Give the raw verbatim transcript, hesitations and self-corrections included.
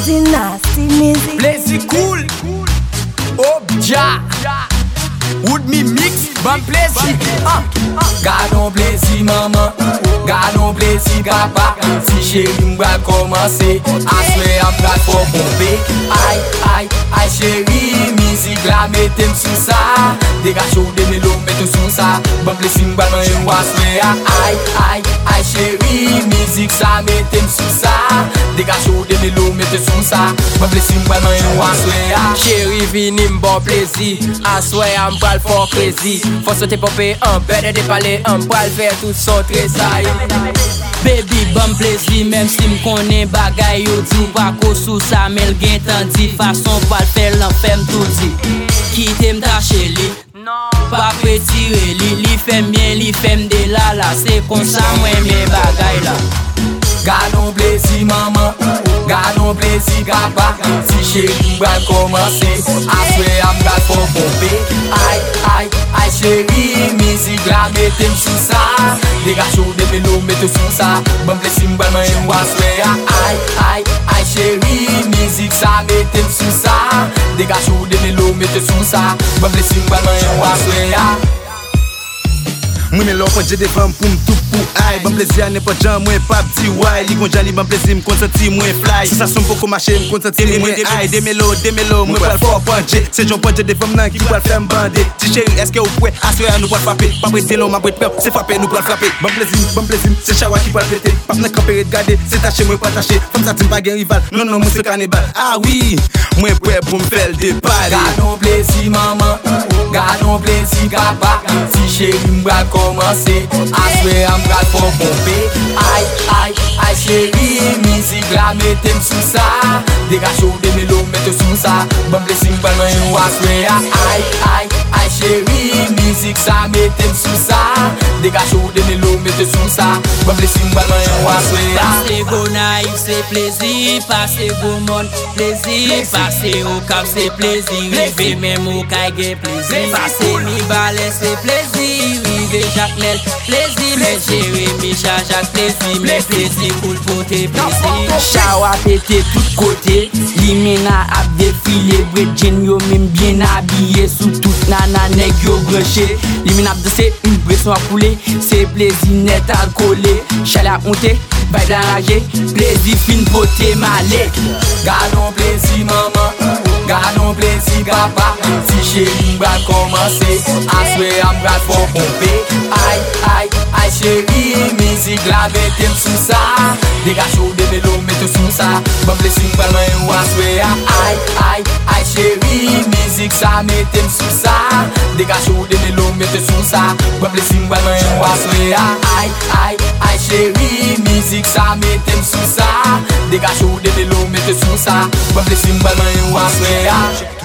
Blazy nasty music. Blazy cool. Obja. Would me mix, ban Blazy. Ah. Gardons Blazy maman, gardons Blazy papa. Si chérie m'bral commencer, aswe am pral for bomber. Aïe, aïe, aïe chérie, musique la mettez sous ça. Dégage chaud de mélo, mettez sous ça. Ban Blazy m'bral man yon aswe. Aïe, aïe, aïe chérie, musique ça mettez sous ça. Dégage chaud de mélo, mettez sous ça. Ban Blazy m'bral man yon aswe. Chérie vini m'bon plaisir, aswe am pral for crazy. Faut sauter popper un peu de parler, un pral faire tout son tressaille. Baby bon plaisir, même si m'konne bagay yo di. Pas ko sous ça, mais l'gain tandi. Façon pas le faire, l'enfer tout dit. Quitte m'tache li, pas retirer li. Li fèm bien, li fèm de la la. C'est comme ça, moi mes bagay là. Gardons Blazy maman, gardons Blazy papa. Si chérie m'bral commencer, aswe am pral for bomber. Aïe, aïe, aïe chérie, musique la mettez sous ça. Dégage chaud de mélo, mettez sous ça. Ban Blazy m'bral man yon aswe. Aïe, aïe, aïe chérie, musique ça mettez sous ça. Dégage chaud de mélo, mettez sous ça. Ban Blazy m'bral man yon aswe. Mwen men lò fòjè de fam pou m tout pou ay. Ban Blazy a n'importe jan mwen pa pti why. Li kon jali ban Blazy m konsenti mwen fly. Si sa son poko mache m konsenti mwen ay. De melo, de melo, mwen pral fò panje. Se jon panje de fam nan ki pral fèm bande. Ti chéri eske ou pwe, aswe a nou pral frappe. Pa prete lò, ma prete pep, se frappe nou pral frappe. Ban Blazy, ban Blazy, se chawa ki pral pete. Pap nan kapere de gade, se tache mwen pral tache. Fam sa tim pa gen rival, non non mwen se kanibal. Ah oui, mwen pwe pou m fèl de pari. Gardons Blazy maman, gardons Blazy papa. Si chérie m'bral commencer, aswe am pral for bomber. Aïe, aïe, aïe chérie, musique la mettez sous ça. Dégage chaud de mélo, mettez sous ça. Ban Blazy m'bral man yon aswe. Aïe, aïe, aïe chérie, musique ça mettez sous ça. Dégage chaud de mélo, mettez sous ça. Ban Blazy m'bral man yon aswe. Passez go naïf c'est plaisir, passez go mon plaisir. Passez au cap c'est plaisir, rive même au kage plaisir. Passez mi balai c'est plaisir, rive Jacmel plaisir. Mais Jérémy Jacques plaisir, mais plaisir pour le côté plaisir. Chawa pété tout côté, Limena a défilé. Bredjen yo même bien habillé, sous tout nana nèg yo branché. Limena a dansé, une bresson a coulé. C'est plaisir net à coller. Chalet a monté, vibe enragé. Plaisir fin beauté malé. Gardons Blazy maman, gardons Blazy papa. Si chérie m'bral commencer, aswe am pral for bomber. Aïe, aïe, aïe chérie, musique la mettez sous ça. Dégage chaud de mélo, mettez sous ça. Ban Blazy m'bral man yon aswe. Aïe, aïe, aïe chérie, musique ça mettez sous ça. Dégage chaud de mélo, mettez sous ça. Ban Blazy m'bral man yon aswe. Aïe, aïe, aïe chérie, musique ça mettez sous ça. Dégage chaud de mélo, mettez sous ça. Ban Blazy m'bral man yon aswe.